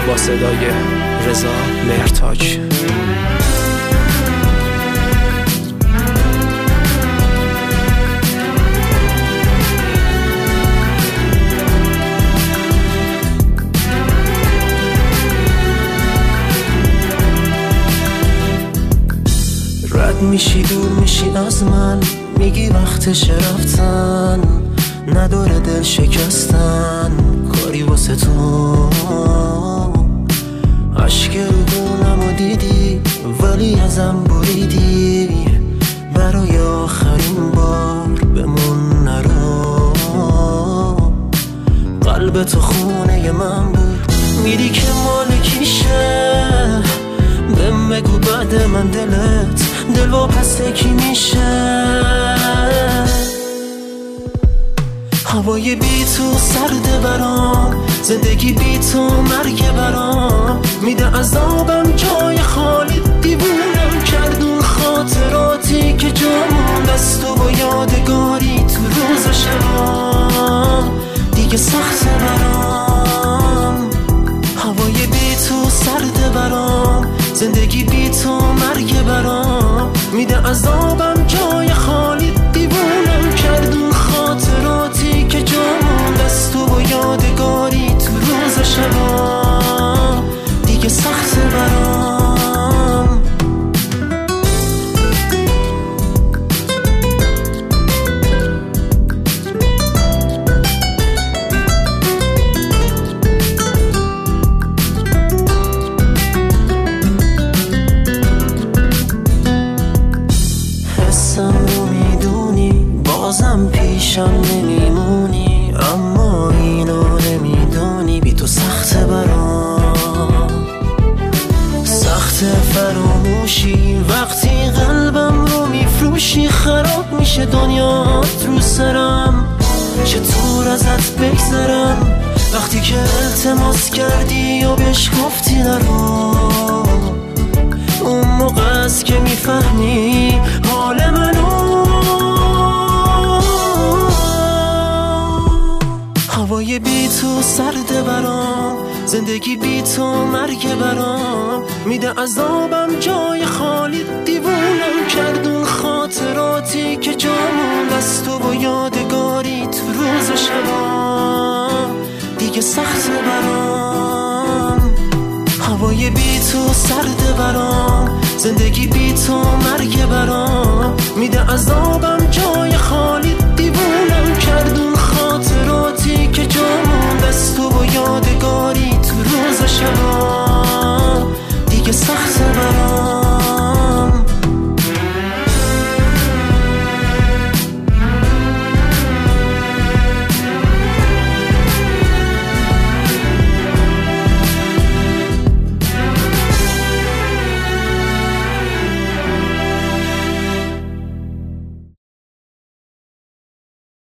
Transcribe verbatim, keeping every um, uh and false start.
با صدای رضا مهرتاج. رد میشی دور میشی از من، میگی وقتش رفتن، نداره دل شکستن کاری واسه تو. عشق روگونمو دیدی ولی ازم بریدی، برای آخرین بار بمون نرو. قلب تو خونه من بود، میری که مالکیشه، بهم بگو بعد من دلت دل واپس کی میشه. هوای بی تو سرده برام، زندگی بی تو مرگ برام، میده عذابم جای خالی، دیوونم کردون خاطراتی که جامون دست و یادگاری تو روز شبام دیگه سخته برام. هوای بی تو سرده برام، زندگی بی تو مرگ برام، میده عذابم جای خالی، دیوونم کردون خاطراتی که جامون دست و یادگاری تو روز شبام دیگه سخته برام. بازم پیشم نمیمونی، اما اینو نمیدونی بی تو سخته برام. سخت فراموشی وقتی قلبم رو میفروشی، خراب میشه دنیات رو سرم، چطور ازت بگذرم وقتی که التماس کردی و بهش گفتی نرو. اون موقع است که میفهمی حال منو. هوای بی تو سرده برام، زندگی بی تو مرگ برام، میده عذابم جای خالی، دیوونم کردون خاطراتی که جامون دست و یادگاری تو روز شبام دیگه سخته برام. هوای بی تو سرده برام، زندگی بی تو مرگ برام، میده عذابم جای خالی،